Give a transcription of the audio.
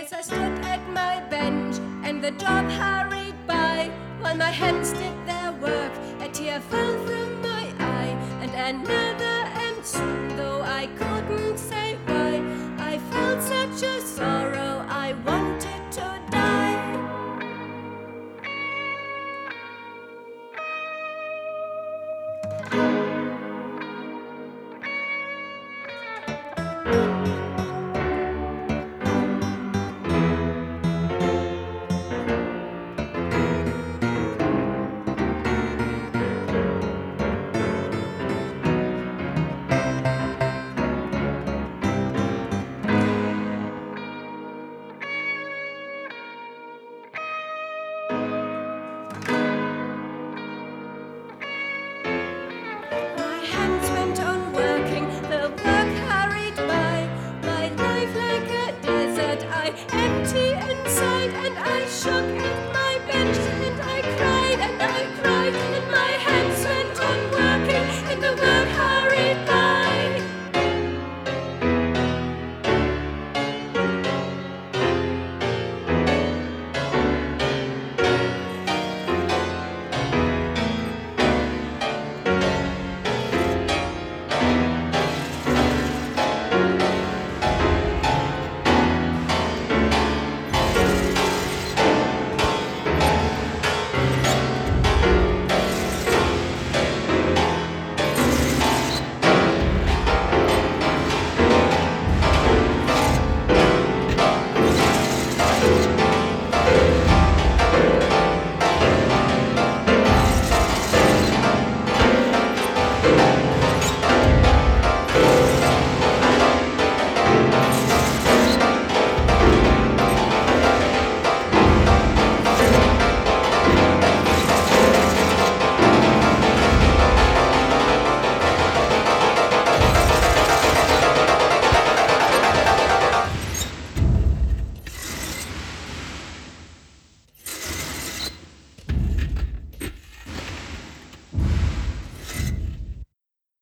as I stood at my bench and the job hurried by, while my hands did their work, a tear fell from my eye, and another, and soon, though I couldn't say why, I felt such a sorrow I wanted to die. My hands went on working, the work hurried by, my life like a desert I